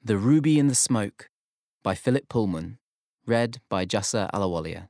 The Ruby in the Smoke by Philip Pullman, read by Jassa Alawalia.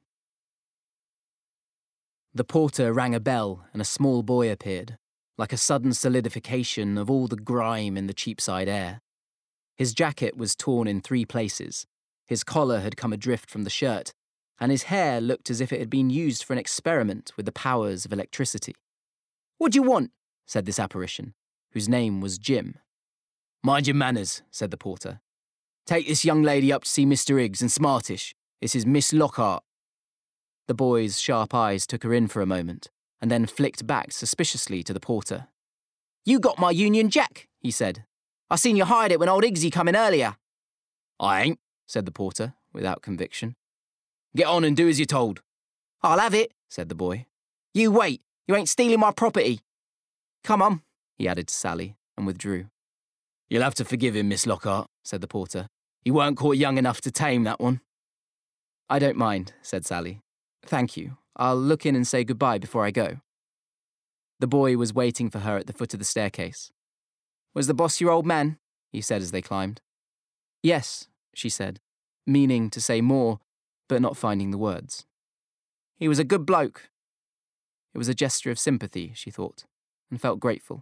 The porter rang a bell and a small boy appeared, like a sudden solidification of all the grime in the Cheapside air. His jacket was torn in 3 places, his collar had come adrift from the shirt, and his hair looked as if it had been used for an experiment with the powers of electricity. "What do you want?" said this apparition, whose name was Jim. "Mind your manners," said the porter. "Take this young lady up to see Mr. Higgs and Smartish. This is Miss Lockhart." The boy's sharp eyes took her in for a moment, and then flicked back suspiciously to the porter. "You got my Union Jack," he said. "I seen you hide it when old Higgsy come in earlier." "I ain't," said the porter, without conviction. "Get on and do as you're told." "I'll have it," said the boy. "You wait, you ain't stealing my property." "Come on," he added to Sally, and withdrew. "You'll have to forgive him, Miss Lockhart," said the porter. "He weren't caught young enough to tame that one." "I don't mind," said Sally. "Thank you. I'll look in and say goodbye before I go." The boy was waiting for her at the foot of the staircase. "Was the boss your old man?" he said as they climbed. "Yes," she said, meaning to say more, but not finding the words. "He was a good bloke." It was a gesture of sympathy, she thought, and felt grateful.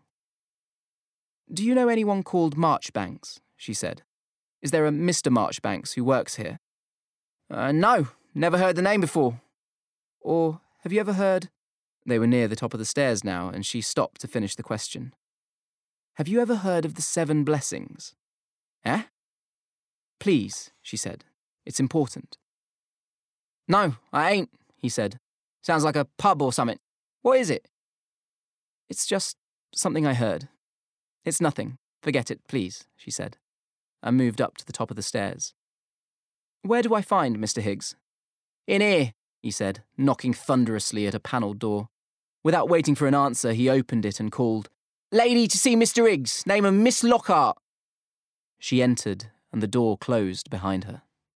"Do you know anyone called Marchbanks?" she said. "Is there a Mr. Marchbanks who works here?" No, never heard the name before." "Or have you ever heard—" They were near the top of the stairs now, and she stopped to finish the question. "Have you ever heard of the 7 Blessings?" "Eh?" "Please," she said. "It's important." "No, I ain't," he said. "Sounds like a pub or something. What is it?" "It's just something I heard. It's nothing. Forget it, please," she said, and moved up to the top of the stairs. "Where do I find Mr. Higgs?" "In here," he said, knocking thunderously at a panelled door. Without waiting for an answer, he opened it and called, "Lady to see Mr. Higgs, name of Miss Lockhart." She entered, and the door closed behind her.